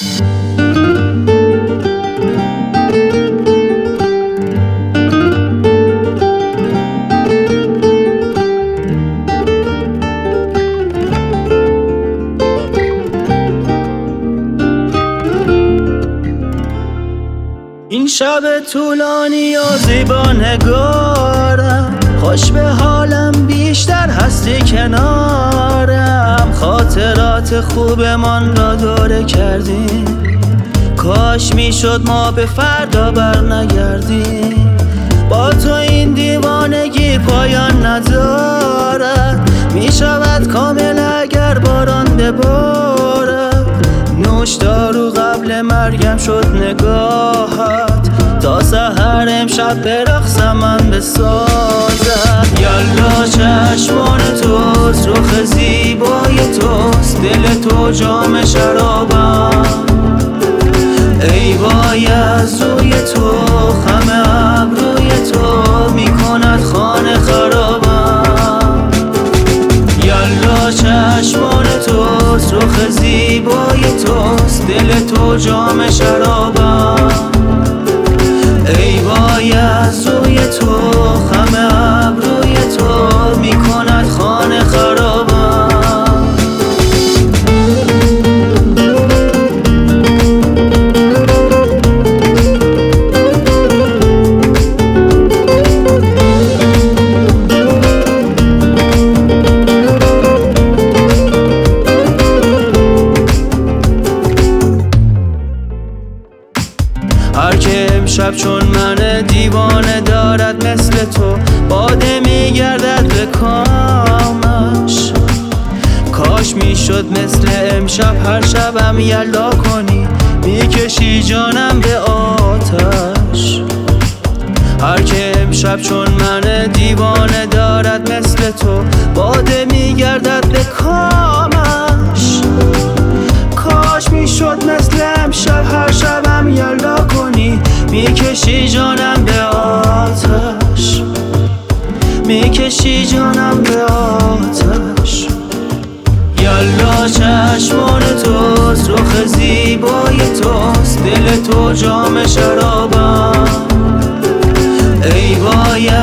این شب طولانی و زیبا نگارم، خوش به حالم بیشتر هستی کنارم. خاطرات خوبمان را دوره کردیم، کاش میشد ما به فردا بر نگردیم. با تو این دیوانگی پایان ندارد، میشود کامل اگر باران ببارد. نوش دارو قبل مرگم شد نگاهت، تا سحر امشب به رقص من بسازد. یالا چشمان توست، رخ زیبای توست، دل تو جام شرابم. ای وای از روی تو، خم ابروی تو میکند خانه خرابم. یالا چشمان توست، رخ زیبای توست، دل تو جام شرابم. ای وای از روی تو، خم ابروی تو میکند خانه خرابم. هر که امشب چون من دیوانه دارد مثل تو، باده میگردد به کامش. کاش میشد مثل امشب هر شبم یلا کنی، میکشی جانم به آتش. هر که امشب چون من دیوانه دارد مثل تو، باده میگردد به کامش. کاش میشد مثل امشب هر شبم یلا کنی، میکشی جانم به آتش، میکشی جانم به آتش. یالا چشمان توست، رخ زیبای توست، دل تو جام شرابم. ای وای